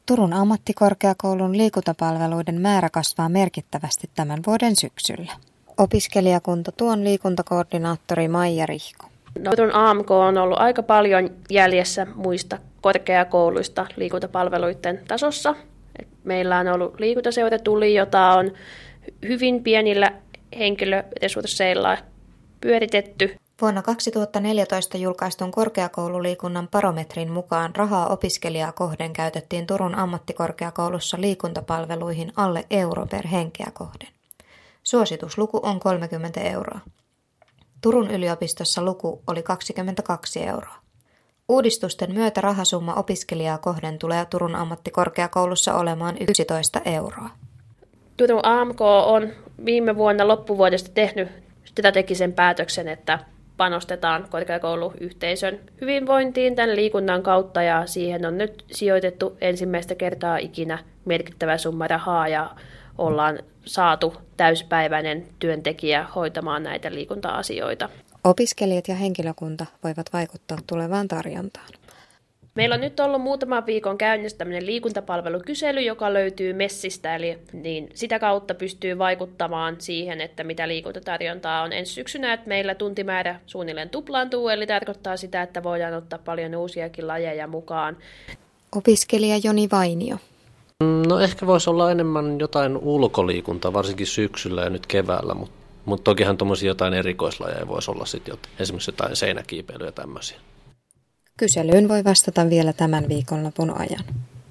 Turun ammattikorkeakoulun liikuntapalveluiden määrä kasvaa merkittävästi tämän vuoden syksyllä. Opiskelijakunta tuon liikuntakoordinaattori Maija Rihko. Turun AMK on ollut aika paljon jäljessä muista korkeakouluista liikuntapalveluiden tasossa. Meillä on ollut liikuntaseura Tuli, jota on hyvin pienillä henkilöresursseilla pyöritetty. Vuonna 2014 julkaistun korkeakoululiikunnan barometrin mukaan rahaa opiskelijaa kohden käytettiin Turun ammattikorkeakoulussa liikuntapalveluihin alle euro per henkeä kohden. Suositusluku on 30 euroa. Turun yliopistossa luku oli 22 euroa. Uudistusten myötä rahasumma opiskelijaa kohden tulee Turun ammattikorkeakoulussa olemaan 11 euroa. Turun AMK on viime vuonna loppuvuodesta tehnyt strategisen päätöksen, että panostetaan korkeakouluyhteisön hyvinvointiin tämän liikunnan kautta ja siihen on nyt sijoitettu ensimmäistä kertaa ikinä merkittävä summa rahaa ja ollaan saatu täyspäiväinen työntekijä hoitamaan näitä liikunta-asioita. Opiskelijat ja henkilökunta voivat vaikuttaa tulevaan tarjontaan. Meillä on nyt ollut muutaman viikon käynnissä tämmöinen liikuntapalvelukysely, joka löytyy Messistä, eli niin sitä kautta pystyy vaikuttamaan siihen, että mitä liikuntatarjontaa on ensi syksynä, että meillä tuntimäärä suunnilleen tuplaantuu, eli tarkoittaa sitä, että voidaan ottaa paljon uusiakin lajeja mukaan. Opiskelija Joni Vainio. No ehkä voisi olla enemmän jotain ulkoliikuntaa, varsinkin syksyllä ja nyt keväällä, mutta tokihan tuommoisia jotain erikoislajeja voisi olla sitten esimerkiksi jotain seinäkiipeilyä ja tämmöisiä. Kyselyyn voi vastata vielä tämän viikonlopun ajan.